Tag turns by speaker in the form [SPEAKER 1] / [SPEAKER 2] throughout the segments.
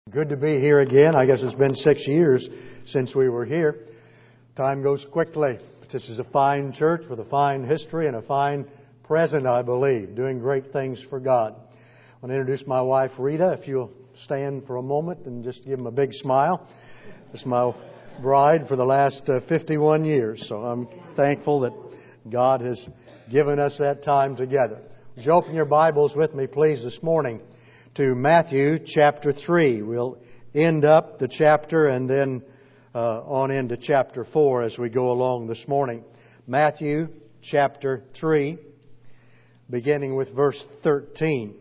[SPEAKER 1] Good to be here again. I guess it's been 6 years since we were here. Time goes quickly. This is a fine church with a fine history and a fine present, I believe, doing great things for God. I want to introduce my wife, Rita. If you'll stand for a moment and just give them a big smile. This is my bride for the last 51 years, so I'm thankful that God has given us that time together. Would you open your Bibles with me, please, this morning to Matthew chapter 3. We'll end up the chapter and then on into chapter 4 as we go along this morning. Matthew chapter 3, beginning with verse 13.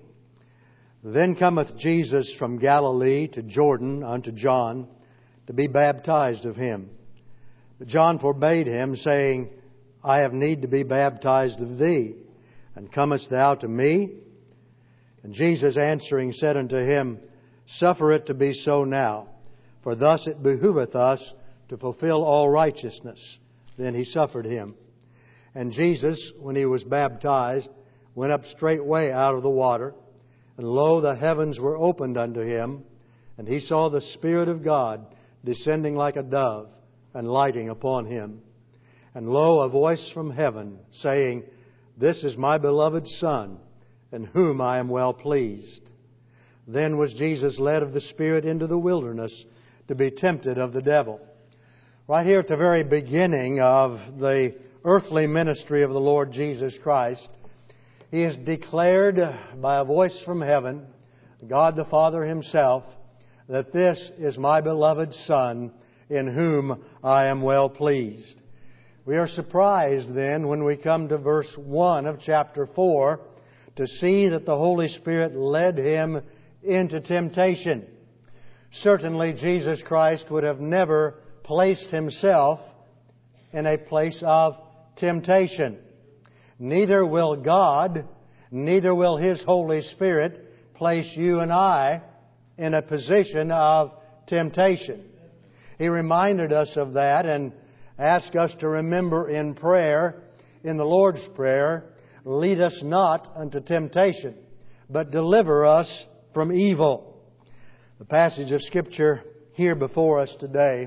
[SPEAKER 1] Then cometh Jesus from Galilee to Jordan unto John to be baptized of him. But John forbade him, saying, I have need to be baptized of thee, and comest thou to me? And Jesus answering said unto him, Suffer it to be so now, for thus it behoveth us to fulfill all righteousness. Then he suffered him. And Jesus, when he was baptized, went up straightway out of the water. And lo, the heavens were opened unto him, and he saw the Spirit of God descending like a dove, and lighting upon him. And lo, a voice from heaven, saying, This is my beloved Son, in whom I am well pleased. Then was Jesus led of the Spirit into the wilderness to be tempted of the devil. Right here at the very beginning of the earthly ministry of the Lord Jesus Christ, He is declared by a voice from heaven, God the Father Himself, that this is my beloved Son, in whom I am well pleased. We are surprised then when we come to verse 1 of chapter 4 to see that the Holy Spirit led Him into temptation. Certainly Jesus Christ would have never placed Himself in a place of temptation. Neither will God, neither will His Holy Spirit place you and I in a position of temptation. He reminded us of that and asked us to remember in prayer, in the Lord's Prayer, lead us not unto temptation, but deliver us from evil. The passage of Scripture here before us today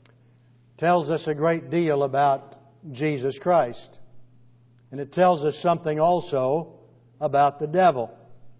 [SPEAKER 1] tells us a great deal about Jesus Christ. And it tells us something also about the devil.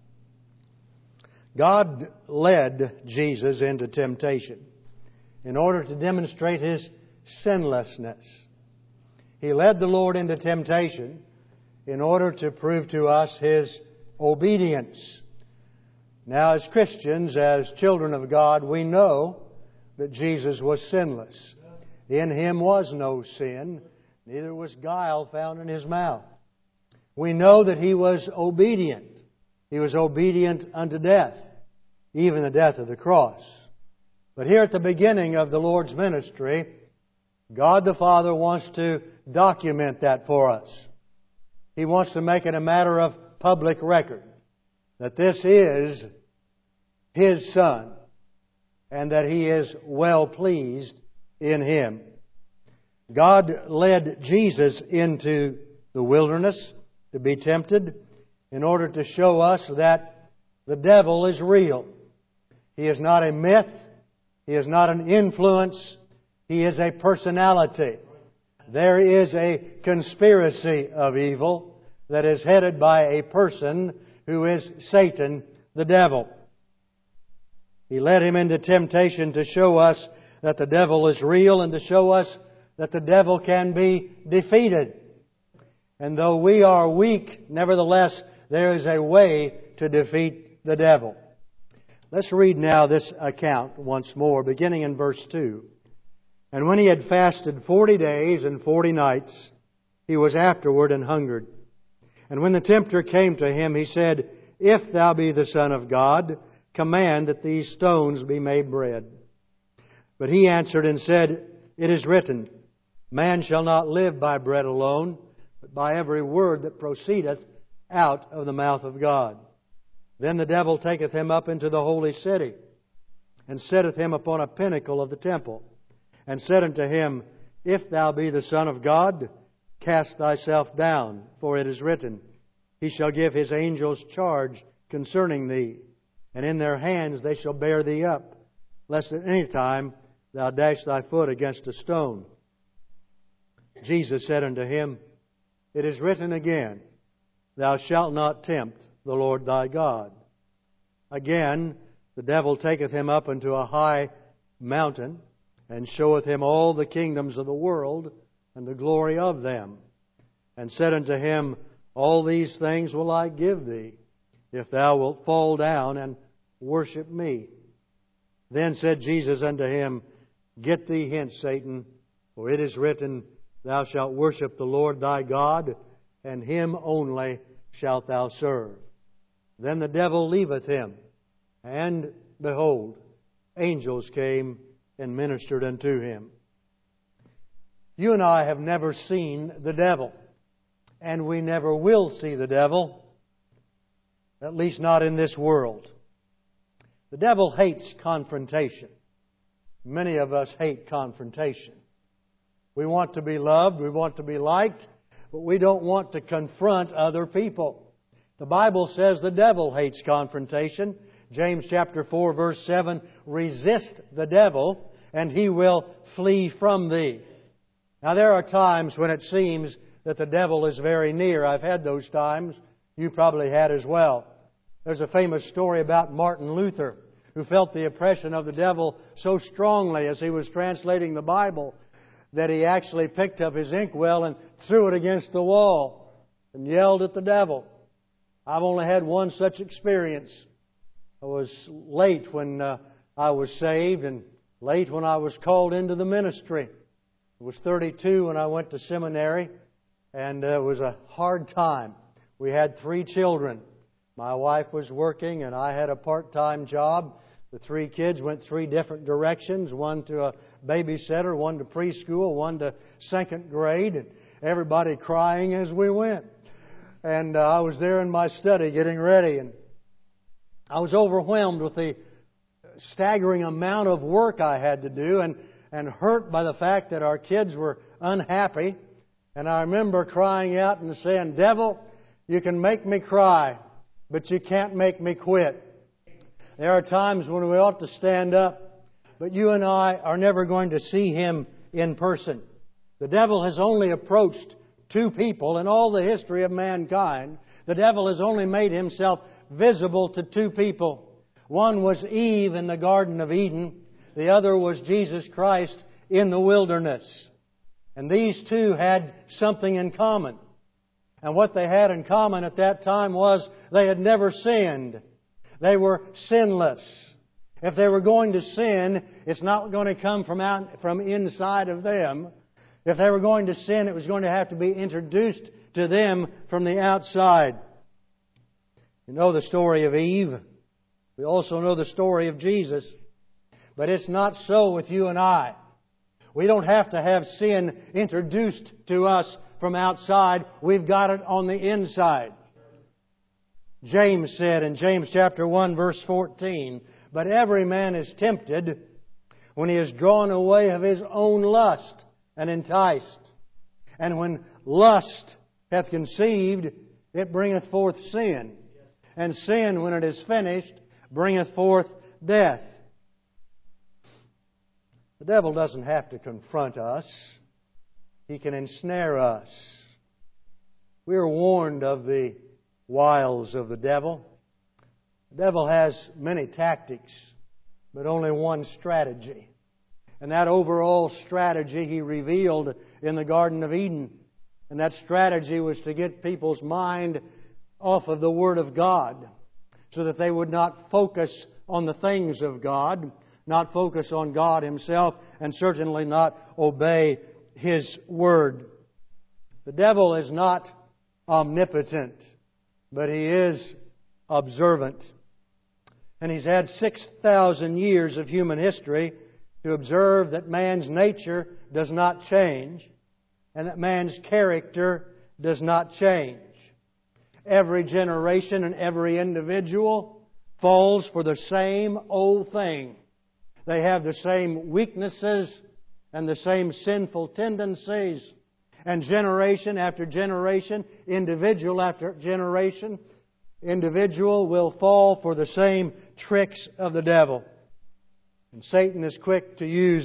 [SPEAKER 1] God led Jesus into temptation in order to demonstrate His sinlessness. He led the Lord into temptation in order to prove to us His obedience. Now, as Christians, as children of God, we know that Jesus was sinless. In Him was no sin, neither was guile found in His mouth. We know that He was obedient. He was obedient unto death, even the death of the cross. But here at the beginning of the Lord's ministry, God the Father wants to document that for us. He wants to make it a matter of public record that this is His Son and that He is well pleased in Him. God led Jesus into the wilderness to be tempted in order to show us that the devil is real. He is not a myth. He is not an influence. He is a personality. There is a conspiracy of evil that is headed by a person who is Satan, the devil. He led him into temptation to show us that the devil is real and to show us that the devil can be defeated. And though we are weak, nevertheless, there is a way to defeat the devil. Let's read now this account once more, beginning in verse 2. And when he had fasted 40 days and 40 nights, he was afterward and hungered. And when the tempter came to him, he said, If thou be the Son of God, command that these stones be made bread. But he answered and said, It is written, Man shall not live by bread alone, but by every word that proceedeth out of the mouth of God. Then the devil taketh him up into the holy city, and setteth him upon a pinnacle of the temple, and said unto him, If thou be the Son of God, cast thyself down, for it is written, He shall give His angels charge concerning thee, and in their hands they shall bear thee up, lest at any time thou dash thy foot against a stone. Jesus said unto him, It is written again, Thou shalt not tempt the Lord thy God. Again, the devil taketh him up into a high mountain, and showeth him all the kingdoms of the world, and the glory of them, and said unto him, All these things will I give thee, if thou wilt fall down and worship me. Then said Jesus unto him, Get thee hence, Satan, for it is written, Thou shalt worship the Lord thy God, and Him only shalt thou serve. Then the devil leaveth him, and behold, angels came and ministered unto him. You and I have never seen the devil, and we never will see the devil, at least not in this world. The devil hates confrontation. Many of us hate confrontation. We want to be loved, we want to be liked, but we don't want to confront other people. The Bible says the devil hates confrontation. James chapter 4 verse 7, Resist the devil, and he will flee from thee. Now there are times when it seems that the devil is very near. I've had those times. You probably had as well. There's a famous story about Martin Luther, who felt the oppression of the devil so strongly as he was translating the Bible that he actually picked up his inkwell and threw it against the wall and yelled at the devil. I've only had one such experience. I was late when I was saved and late when I was called into the ministry. I was 32 when I went to seminary, and it was a hard time. We had 3 children. My wife was working and I had a part-time job. The 3 kids went 3 different directions, one to a babysitter, one to preschool, one to 2nd grade, and everybody crying as we went. And I was there in my study getting ready, and I was overwhelmed with the staggering amount of work I had to do and hurt by the fact that our kids were unhappy. And I remember crying out and saying, Devil, you can make me cry, but you can't make me quit. There are times when we ought to stand up, but you and I are never going to see him in person. The devil has only approached 2 people in all the history of mankind. The devil has only made himself visible to 2 people. One was Eve in the Garden of Eden. The other was Jesus Christ in the wilderness. And these 2 had something in common. And what they had in common at that time was they had never sinned. They were sinless. If they were going to sin, it's not going to come from inside of them. If they were going to sin, it was going to have to be introduced to them from the outside. You know the story of Eve. We also know the story of Jesus. But it's not so with you and I. We don't have to have sin introduced to us from outside. We've got it on the inside. James said in James chapter 1 verse 14, But every man is tempted when he is drawn away of his own lust and enticed. And when lust hath conceived, it bringeth forth sin. And sin, when it is finished, bringeth forth death. The devil doesn't have to confront us. He can ensnare us. We are warned of the wiles of the devil. The devil has many tactics, but only one strategy. And that overall strategy he revealed in the Garden of Eden. And that strategy was to get people's mind off of the Word of God, so that they would not focus on the things of God, not focus on God Himself, and certainly not obey His Word. The devil is not omnipotent, but he is observant. And he's had 6,000 years of human history to observe that man's nature does not change and that man's character does not change. Every generation and every individual falls for the same old thing. They have the same weaknesses and the same sinful tendencies. And generation after generation, individual after generation, individual will fall for the same tricks of the devil. And Satan is quick to use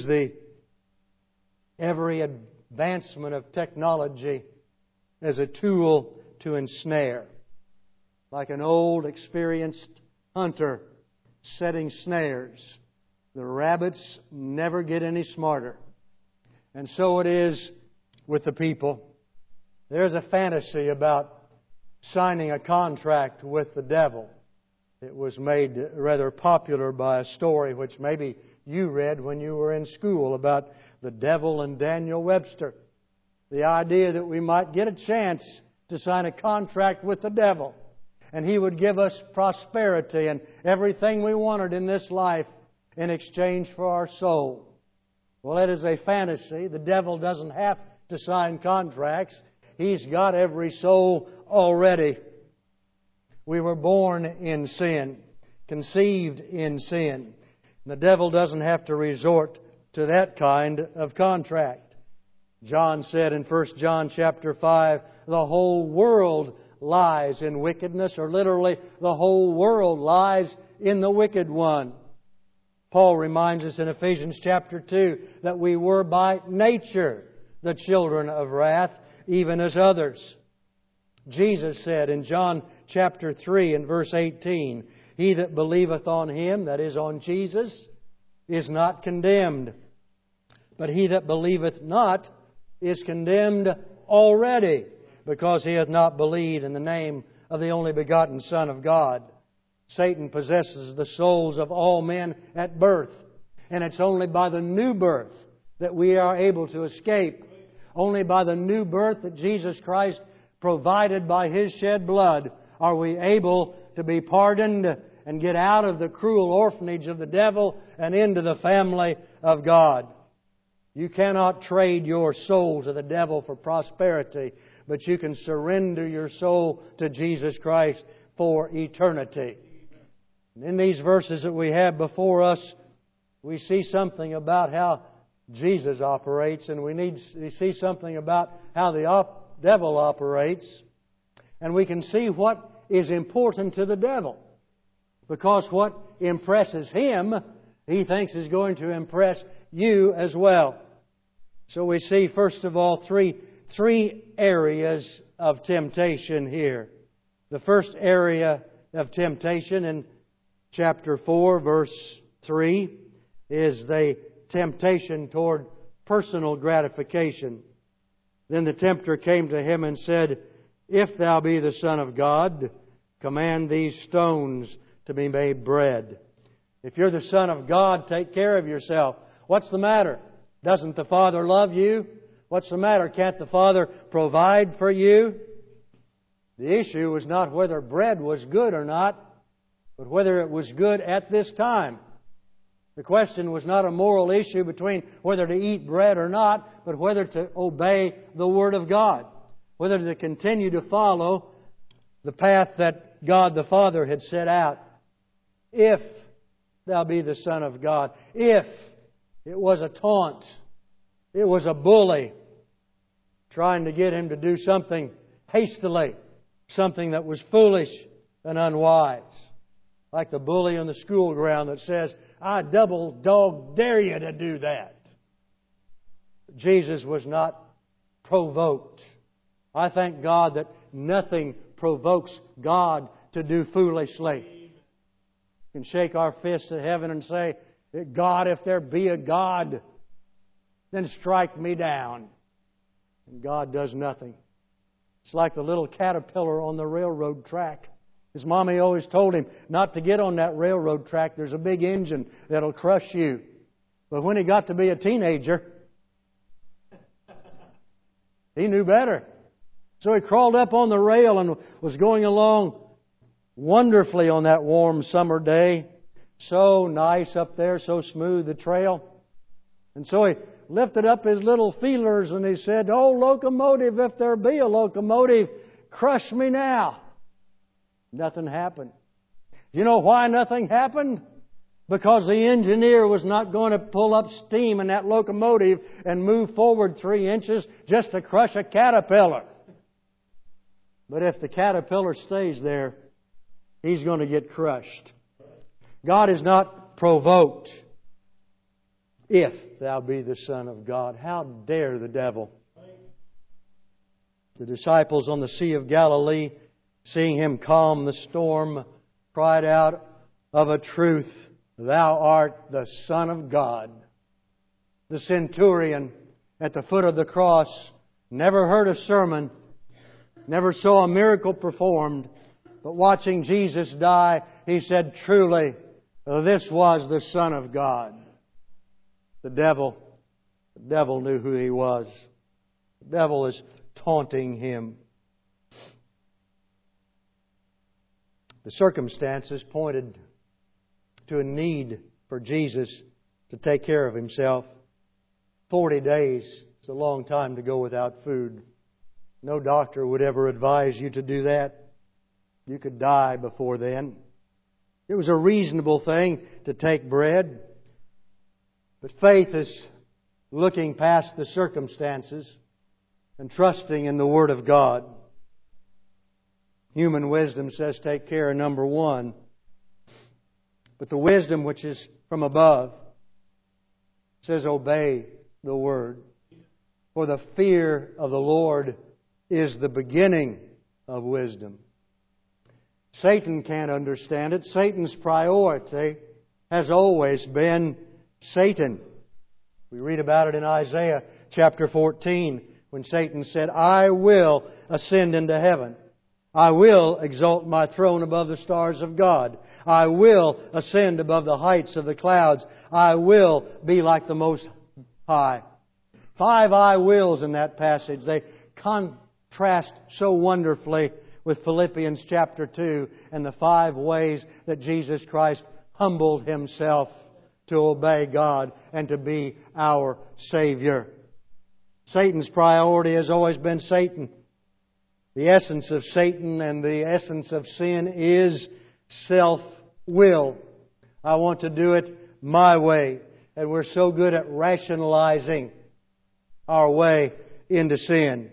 [SPEAKER 1] every advancement of technology as a tool to ensnare. Like an old, experienced hunter setting snares, the rabbits never get any smarter. And so it is with the people. There's a fantasy about signing a contract with the devil. It was made rather popular by a story which maybe you read when you were in school about the devil and Daniel Webster. The idea that we might get a chance to sign a contract with the devil, and he would give us prosperity and everything we wanted in this life in exchange for our soul. Well, it is a fantasy. The devil doesn't have to sign contracts. He's got every soul already. We were born in sin, conceived in sin. The devil doesn't have to resort to that kind of contract. John said in 1 John chapter 5, the whole world lies in wickedness, or literally, the whole world lies in the wicked one. Paul reminds us in Ephesians chapter 2 that we were by nature the children of wrath, even as others. Jesus said in John chapter 3 and verse 18, he that believeth on Him, that is on Jesus, is not condemned. But he that believeth not is condemned already, because he hath not believed in the name of the only begotten Son of God. Satan possesses the souls of all men at birth. And it's only by the new birth that we are able to escape. Only by the new birth that Jesus Christ provided by His shed blood are we able to be pardoned and get out of the cruel orphanage of the devil and into the family of God. You cannot trade your soul to the devil for prosperity, but you can surrender your soul to Jesus Christ for eternity. And in these verses that we have before us, we see something about how Jesus operates, and we see something about how the devil operates. And we can see what is important to the devil. Because what impresses him, he thinks is going to impress you as well. So we see, first of all, three areas of temptation here. The first area of temptation in chapter 4, verse 3, is the temptation toward personal gratification. Then the tempter came to him and said, if thou be the Son of God, command these stones to be made bread. If you're the Son of God, take care of yourself. What's the matter? Doesn't the Father love you? What's the matter? Can't the Father provide for you? The issue was not whether bread was good or not, but whether it was good at this time. The question was not a moral issue between whether to eat bread or not, but whether to obey the Word of God. Whether to continue to follow the path that God the Father had set out. If thou be the Son of God. If it was a taunt. It was a bully trying to get him to do something hastily. Something that was foolish and unwise. Like the bully on the school ground that says, I double dog dare you to do that. Jesus was not provoked. I thank God that nothing provokes God to do foolishly. We can shake our fists at heaven and say, God, if there be a God, then strike me down. And God does nothing. It's like the little caterpillar on the railroad track. His mommy always told him not to get on that railroad track. There's a big engine that'll crush you. But when he got to be a teenager, he knew better. So he crawled up on the rail and was going along wonderfully on that warm summer day. So nice up there, so smooth the trail. And so he lifted up his little feelers and he said, oh, locomotive, if there be a locomotive, crush me now. Nothing happened. You know why nothing happened? Because the engineer was not going to pull up steam in that locomotive and move forward 3 inches just to crush a caterpillar. But if the caterpillar stays there, he's going to get crushed. God is not provoked. if thou be the Son of God. How dare the devil? The disciples on the Sea of Galilee, seeing Him calm the storm, cried out, of a truth, Thou art the Son of God. The centurion at the foot of the cross never heard a sermon, never saw a miracle performed, but watching Jesus die, he said, truly, this was the Son of God. The devil knew who He was. The devil is taunting Him. The circumstances pointed to a need for Jesus to take care of Himself. 40 days is a long time to go without food. No doctor would ever advise you to do that. You could die before then. It was a reasonable thing to take bread. But faith is looking past the circumstances and trusting in the Word of God. Human wisdom says take care of number one. But the wisdom which is from above says obey the Word. For the fear of the Lord is the beginning of wisdom. Satan can't understand it. Satan's priority has always been Satan. We read about it in Isaiah chapter 14 when Satan said, I will ascend into heaven. I will exalt my throne above the stars of God. I will ascend above the heights of the clouds. I will be like the Most High. 5 I wills in that passage. They contrast so wonderfully with Philippians chapter 2 and the 5 ways that Jesus Christ humbled Himself to obey God and to be our Savior. Satan's priority has always been Satan. The essence of Satan and the essence of sin is self-will. I want to do it my way. And we're so good at rationalizing our way into sin.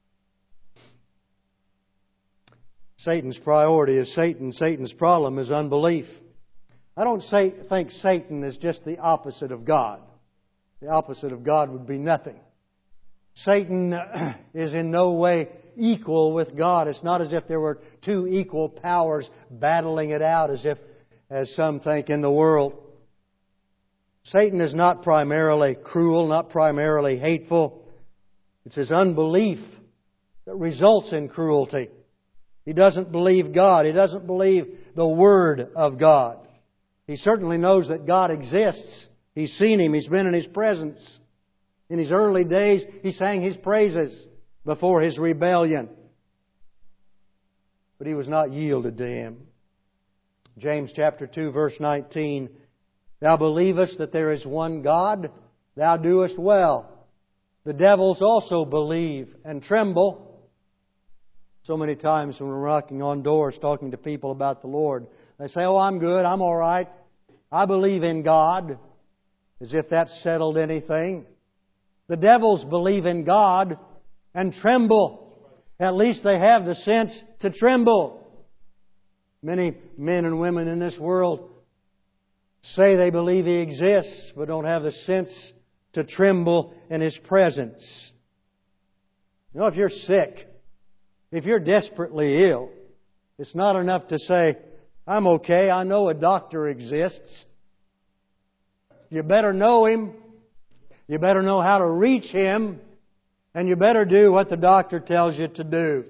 [SPEAKER 1] Satan's priority is Satan. Satan's problem is unbelief. I don't think Satan is just the opposite of God. The opposite of God would be nothing. Satan is in no way equal with God. It's not as if there were 2 equal powers battling it out as some think in the world. Satan is not primarily cruel, not primarily hateful. It's his unbelief that results in cruelty. He doesn't believe God. He doesn't believe the Word of God. He certainly knows that God exists. He's seen Him. He's been in His presence. In His early days, He sang His praises before His rebellion. But He was not yielded to Him. James chapter 2 verse 19, Thou believest that there is one God, thou doest well. The devils also believe and tremble. So many times when we're knocking on doors talking to people about the Lord, they say, oh, I'm good, I'm all right. I believe in God. As if that's settled anything. The devils believe in God and tremble. At least they have the sense to tremble. Many men and women in this world say they believe He exists, but don't have the sense to tremble in His presence. You know, if you're sick, if you're desperately ill, it's not enough to say, I'm okay, I know a doctor exists. You better know Him. You better know how to reach Him. And you better do what the doctor tells you to do.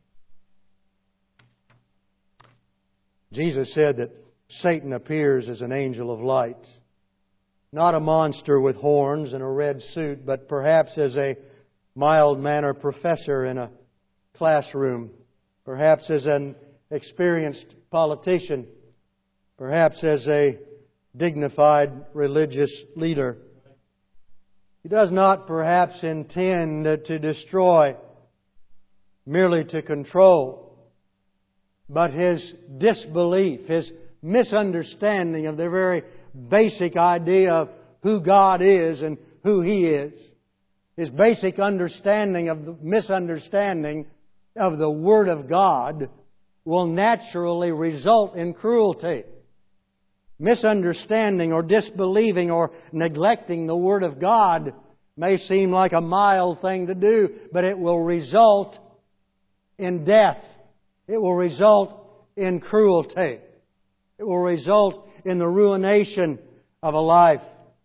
[SPEAKER 1] Jesus said that Satan appears as an angel of light. Not a monster with horns and a red suit, but perhaps as a mild-mannered professor in a classroom. Perhaps as an experienced politician. Perhaps as a dignified religious leader. He does not perhaps intend to destroy, merely to control. But His disbelief, His misunderstanding of the very basic idea of who God is and who He is, His basic understanding of the misunderstanding of the Word of God will naturally result in cruelty. misunderstanding or disbelieving or neglecting the Word of God may seem like a mild thing to do, but it will result in death. It will result in cruelty. It will result in the ruination of a life.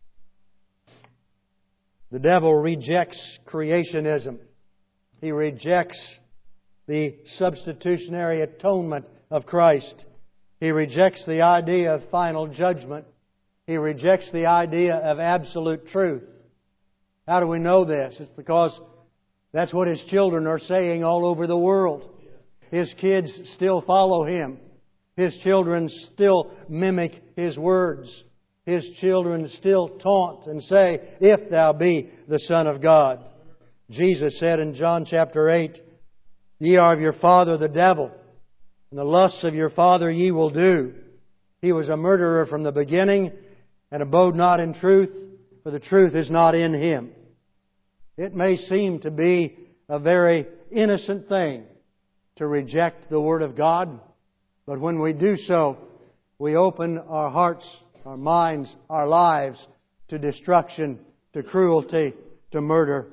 [SPEAKER 1] The devil rejects creationism. He rejects the substitutionary atonement of Christ. He rejects the idea of final judgment. He rejects the idea of absolute truth. How do we know this? It's because that's what His children are saying all over the world. His kids still follow Him. His children still mimic His words. His children still taunt and say, "If thou be the Son of God." Jesus said in John chapter 8, "Ye are of your father the devil, and the lusts of your father ye will do. He was a murderer from the beginning, and abode not in truth, for the truth is not in him." It may seem to be a very innocent thing to reject the Word of God, but when we do so, we open our hearts, our minds, our lives to destruction, to cruelty, to murder.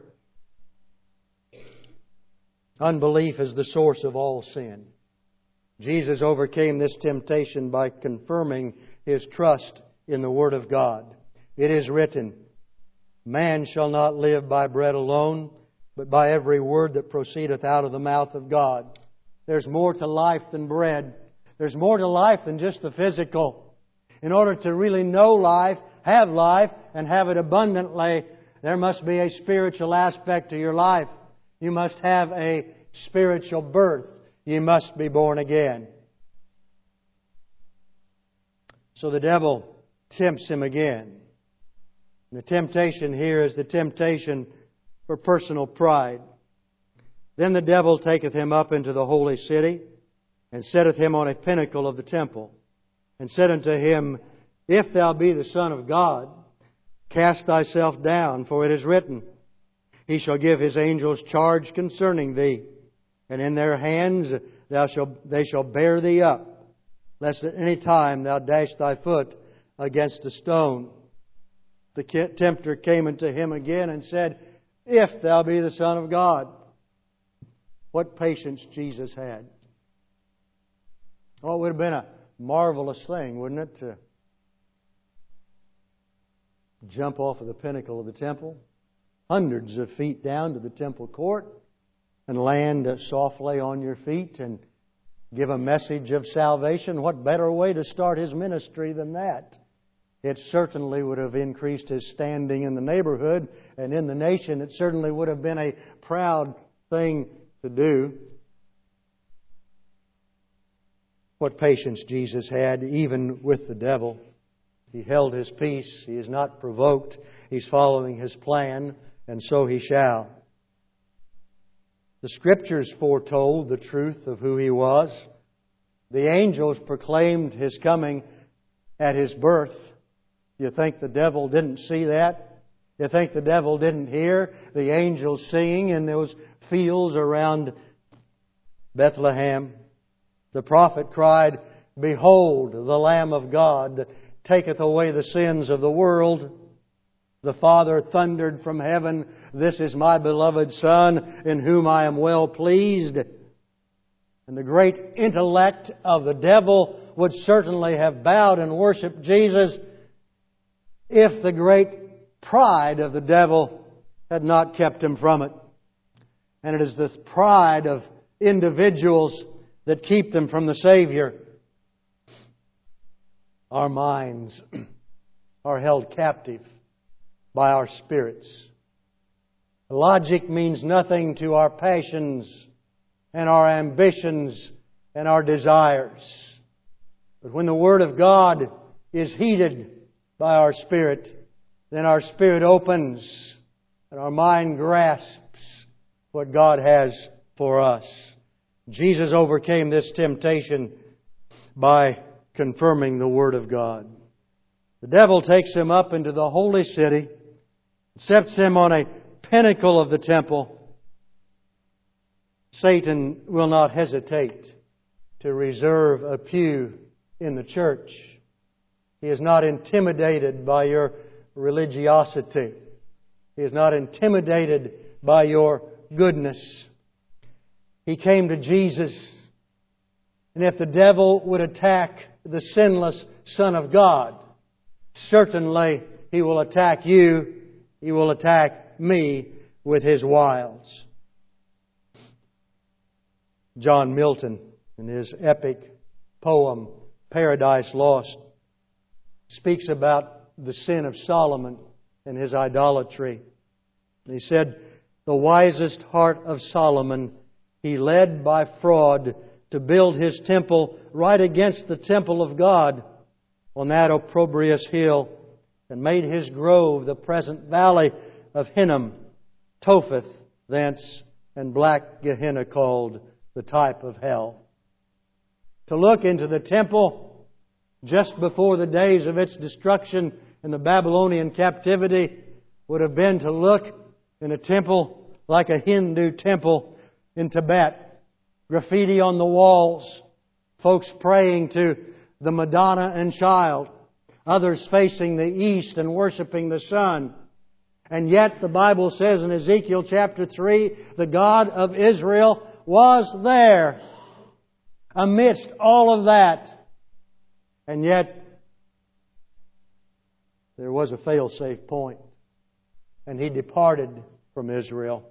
[SPEAKER 1] Unbelief is the source of all sin. Jesus overcame this temptation by confirming His trust in the Word of God. It is written, "Man shall not live by bread alone, but by every word that proceedeth out of the mouth of God." There's more to life than bread. There's more to life than just the physical. In order to really know life, and have it abundantly, there must be a spiritual aspect to your life. You must have a spiritual birth. You must be born again. So the devil tempts him again. And the temptation here is the temptation for personal pride. Then the devil taketh him up into the holy city, and setteth him on a pinnacle of the temple, and said unto him, "If thou be the Son of God, cast thyself down, for it is written, He shall give His angels charge concerning thee, and in their hands they shall bear thee up, lest at any time thou dash thy foot against a stone." The tempter came unto him again and said, "If thou be the Son of God." What patience Jesus had. Oh, it would have been a marvelous thing, wouldn't it, to jump off of the pinnacle of the temple, hundreds of feet down to the temple court, and land softly on your feet and give a message of salvation. What better way to start His ministry than that? It certainly would have increased His standing in the neighborhood and in the nation. It certainly would have been a proud thing to do. What patience Jesus had, even with the devil. He held His peace. He is not provoked. He's following His plan, and so He shall. The Scriptures foretold the truth of who He was. The angels proclaimed His coming at His birth. You think the devil didn't see that? You think the devil didn't hear the angels singing in those fields around Bethlehem? The prophet cried, "Behold, the Lamb of God that taketh away the sins of the world." The Father thundered from heaven, "This is my beloved Son, in whom I am well pleased." And the great intellect of the devil would certainly have bowed and worshipped Jesus if the great pride of the devil had not kept him from it. And it is this pride of individuals that keep them from the Savior. Our minds are held captive by our spirits. Logic means nothing to our passions and our ambitions and our desires. But when the Word of God is heeded by our spirit, then our spirit opens and our mind grasps what God has for us. Jesus overcame this temptation by confirming the Word of God. The devil takes him up into the holy city, sets him on a pinnacle of the temple. Satan will not hesitate to reserve a pew in the church. He is not intimidated by your religiosity. He is not intimidated by your goodness. He came to Jesus, and if the devil would attack the sinless Son of God, certainly he will attack you. He will attack me with his wiles. John Milton, in his epic poem, Paradise Lost, speaks about the sin of Solomon and his idolatry. He said, "The wisest heart of Solomon he led by fraud to build his temple right against the temple of God on that opprobrious hill, and made his grove the present valley of Hinnom, Topheth thence, and black Gehenna called, the type of hell." To look into the temple just before the days of its destruction in the Babylonian captivity would have been to look in a temple like a Hindu temple in Tibet. Graffiti on the walls, folks praying to the Madonna and Child, others facing the east and worshiping the sun. And yet the Bible says in Ezekiel chapter 3, the God of Israel was there amidst all of that. And yet there was a fail-safe point, and He departed from Israel.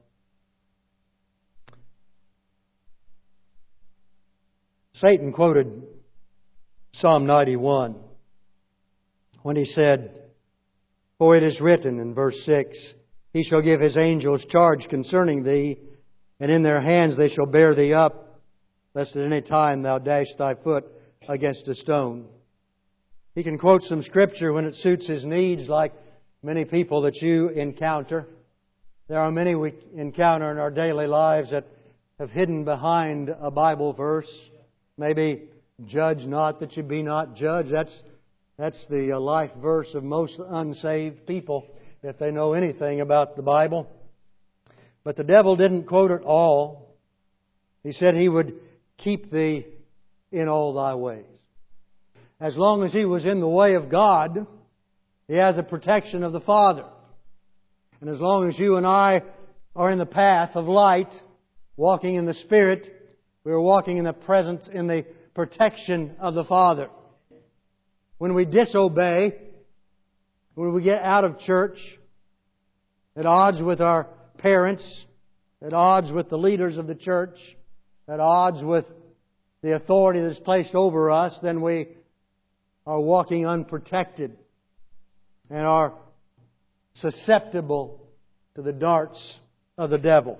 [SPEAKER 1] Satan quoted Psalm 91 when he said, "For it is written," in verse 6, "He shall give His angels charge concerning thee, and in their hands they shall bear thee up, lest at any time thou dash thy foot against a stone." He can quote some Scripture when it suits his needs, like many people that you encounter. There are many we encounter in our daily lives that have hidden behind a Bible verse. Maybe, "Judge not that you be not judged." That's the life verse of most unsaved people, if they know anything about the Bible. But the devil didn't quote it all. He said he would keep thee in all thy ways. As long as he was in the way of God, he has the protection of the Father. And as long as you and I are in the path of light, walking in the Spirit, we are walking in the presence, in the protection of the Father. When we disobey, when we get out of church, at odds with our parents, at odds with the leaders of the church, at odds with the authority that is placed over us, then we are walking unprotected and are susceptible to the darts of the devil.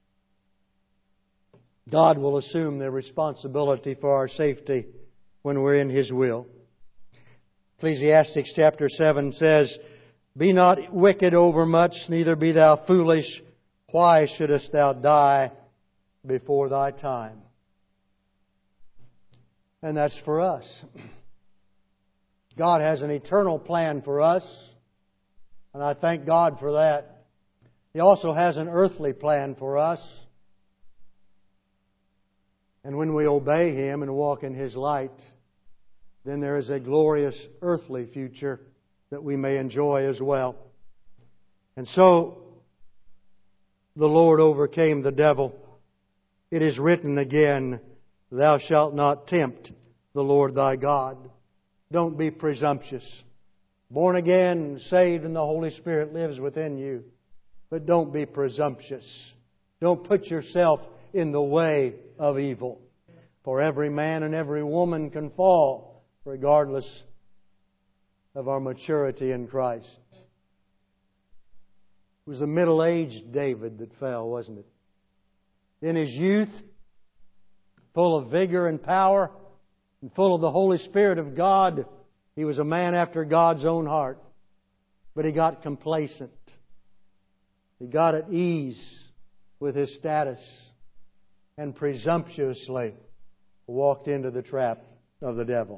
[SPEAKER 1] God will assume the responsibility for our safety when we're in His will. Ecclesiastes chapter 7 says, "Be not wicked overmuch, neither be thou foolish. Why shouldest thou die before thy time?" And that's for us. God has an eternal plan for us, and I thank God for that. He also has an earthly plan for us. And when we obey Him and walk in His light, then there is a glorious earthly future that we may enjoy as well. And so, the Lord overcame the devil. It is written again, "Thou shalt not tempt the Lord thy God." Don't be presumptuous. Born again, saved, and the Holy Spirit lives within you. But don't be presumptuous. Don't put yourself in the way of evil. For every man and every woman can fall, regardless of our maturity in Christ. It was a middle-aged David that fell, wasn't it? In his youth, full of vigor and power, and full of the Holy Spirit of God, he was a man after God's own heart. But he got complacent. He got at ease with his status and presumptuously walked into the trap of the devil.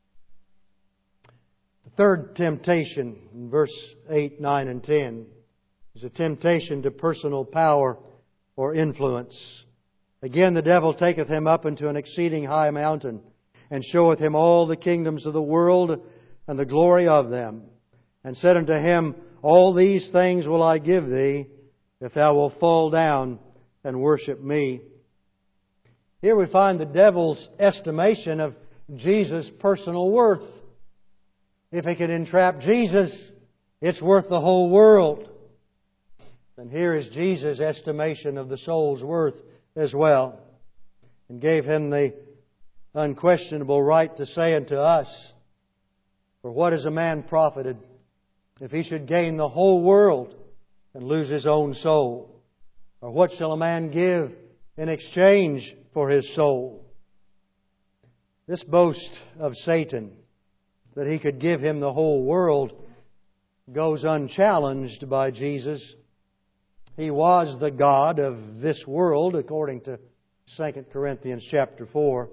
[SPEAKER 1] The third temptation, in verse 8, 9, and 10, is a temptation to personal power or influence. Again, the devil taketh him up into an exceeding high mountain, and showeth him all the kingdoms of the world, and the glory of them, and said unto him, All these things will I give thee, if thou wilt fall down and worship me. Here we find the devil's estimation of Jesus' personal worth. If he can entrap Jesus, it's worth the whole world. And here is Jesus' estimation of the soul's worth as well, and gave him the unquestionable right to say unto us, For what is a man profited if he should gain the whole world and lose his own soul? Or what shall a man give in exchange for his soul? This boast of Satan, that he could give him the whole world, goes unchallenged by Jesus. He was the God of this world, according to 2 Corinthians chapter 4.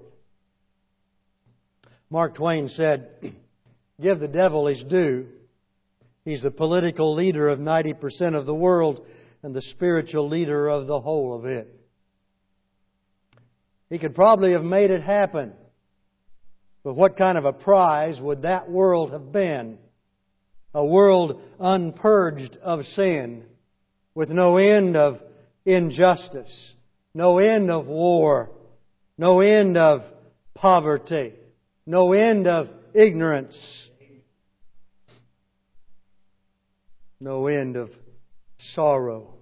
[SPEAKER 1] Mark Twain said, Give the devil his due. He's the political leader of 90% of the world and the spiritual leader of the whole of it. He could probably have made it happen. But what kind of a prize would that world have been? A world unpurged of sin, with no end of injustice, no end of war, no end of poverty, no end of ignorance, no end of sorrow,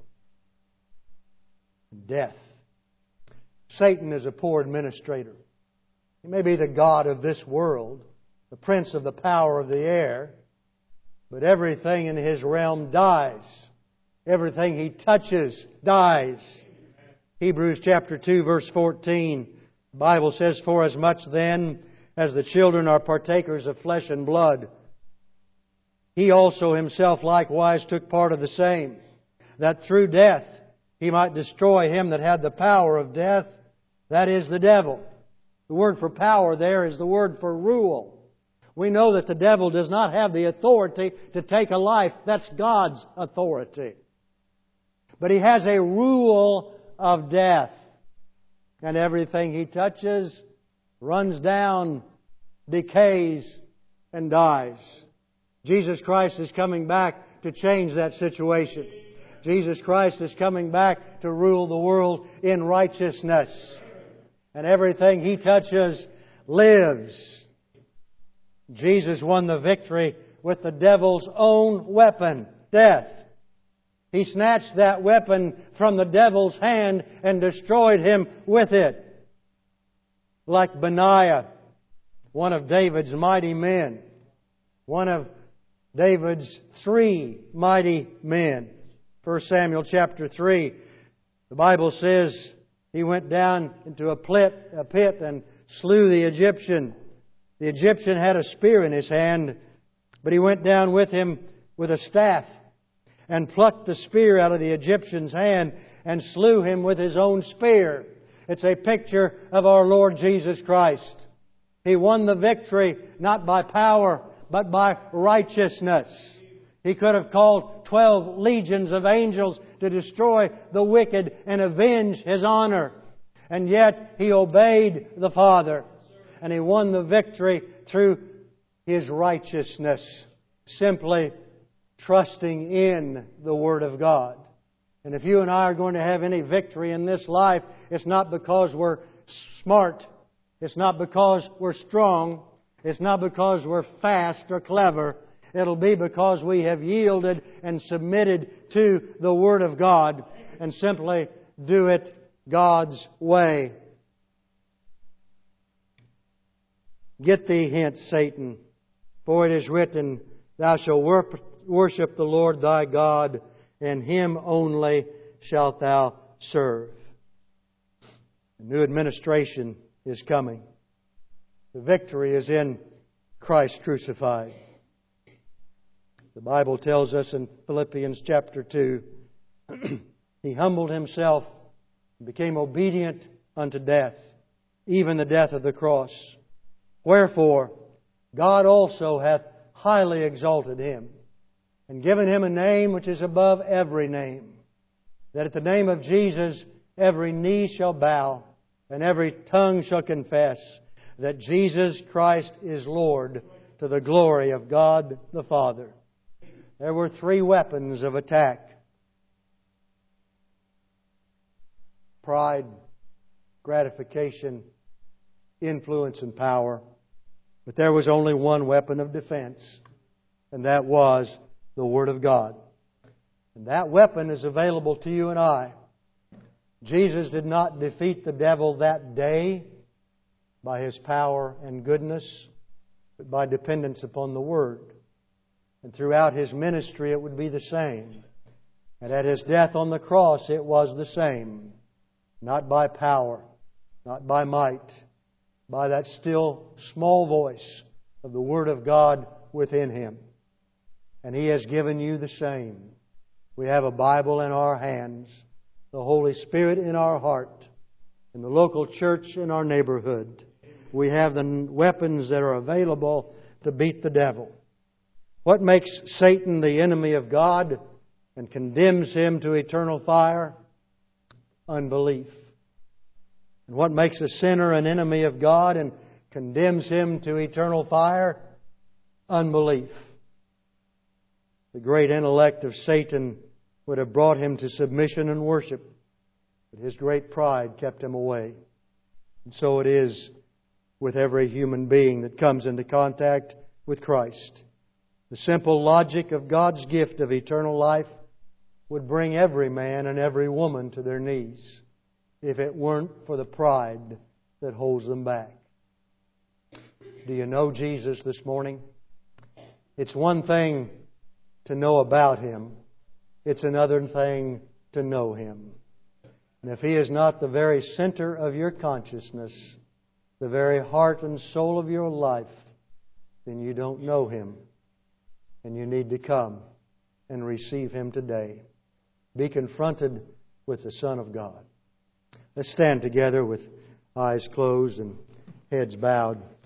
[SPEAKER 1] death. Satan is a poor administrator. He may be the god of this world, the prince of the power of the air, but everything in his realm dies. Everything he touches dies. Hebrews chapter 2 verse 14, the Bible says, For as much then as the children are partakers of flesh and blood, He also Himself likewise took part of the same, that through death He might destroy him that had the power of death, that is, the devil. The word for power there is the word for rule. We know that the devil does not have the authority to take a life. That's God's authority. But he has a rule of death. And everything he touches runs down, decays, and dies. Jesus Christ is coming back to change that situation. Jesus Christ is coming back to rule the world in righteousness. And everything He touches lives. Jesus won the victory with the devil's own weapon, death. He snatched that weapon from the devil's hand and destroyed him with it. Like Benaiah, one of David's mighty men. One of David's 3 mighty men. 1 Samuel chapter 3, the Bible says he went down into a pit and slew the Egyptian. The Egyptian had a spear in his hand, but he went down with him with a staff and plucked the spear out of the Egyptian's hand and slew him with his own spear. It's a picture of our Lord Jesus Christ. He won the victory not by power, but by righteousness. He could have called 12 legions of angels to destroy the wicked and avenge His honor. And yet He obeyed the Father. And He won the victory through His righteousness. Simply trusting in the Word of God. And if you and I are going to have any victory in this life, it's not because we're smart. It's not because we're strong. It's not because we're fast or clever. It'll be because we have yielded and submitted to the Word of God and simply do it God's way. Get thee hence, Satan, for it is written, Thou shalt worship the Lord thy God, and Him only shalt thou serve. A new administration is coming. The victory is in Christ crucified. The Bible tells us in Philippians chapter 2, He humbled Himself and became obedient unto death, even the death of the cross. Wherefore, God also hath highly exalted Him, and given Him a name which is above every name, that at the name of Jesus every knee shall bow, and every tongue shall confess that Jesus Christ is Lord, to the glory of God the Father. There were three weapons of attack: pride, gratification, influence, and power. But there was only one weapon of defense, and that was the Word of God. And that weapon is available to you and I. Jesus did not defeat the devil that day by His power and goodness, but by dependence upon the Word. And throughout His ministry it would be the same. And at His death on the cross it was the same. Not by power, not by might, by that still small voice of the Word of God within Him. And He has given you the same. We have a Bible in our hands, the Holy Spirit in our heart, and the local church in our neighborhood. We have the weapons that are available to beat the devil. What makes Satan the enemy of God and condemns him to eternal fire? Unbelief. And what makes a sinner an enemy of God and condemns him to eternal fire? Unbelief. The great intellect of Satan would have brought him to submission and worship, but his great pride kept him away. And so it is with every human being that comes into contact with Christ. The simple logic of God's gift of eternal life would bring every man and every woman to their knees if it weren't for the pride that holds them back. Do you know Jesus this morning? It's one thing to know about Him. It's another thing to know Him. And if He is not the very center of your consciousness, the very heart and soul of your life, then you don't know Him. And you need to come and receive Him today. Be confronted with the Son of God. Let's stand together with eyes closed and heads bowed.